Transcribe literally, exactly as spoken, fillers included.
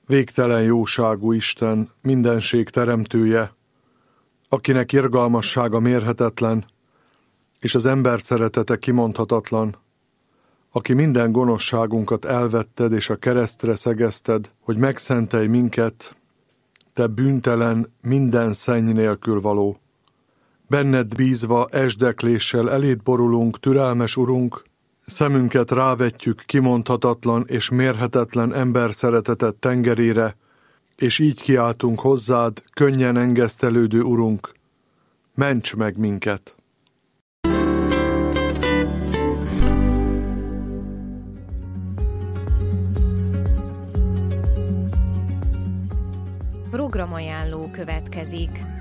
végtelen jóságú Isten, mindenség teremtője, akinek irgalmassága mérhetetlen, és az ember szeretete kimondhatatlan, aki minden gonoszságunkat elvetted és a keresztre szegezted, hogy megszentelj minket, te bűntelen, minden szenny nélkül való. Benned bízva esdekléssel eléd borulunk, türelmes Urunk, szemünket rávetjük kimondhatatlan és mérhetetlen ember szeretetet tengerére, és így kiáltunk hozzád, könnyen engesztelődő Urunk, ments meg minket! Programajánló következik.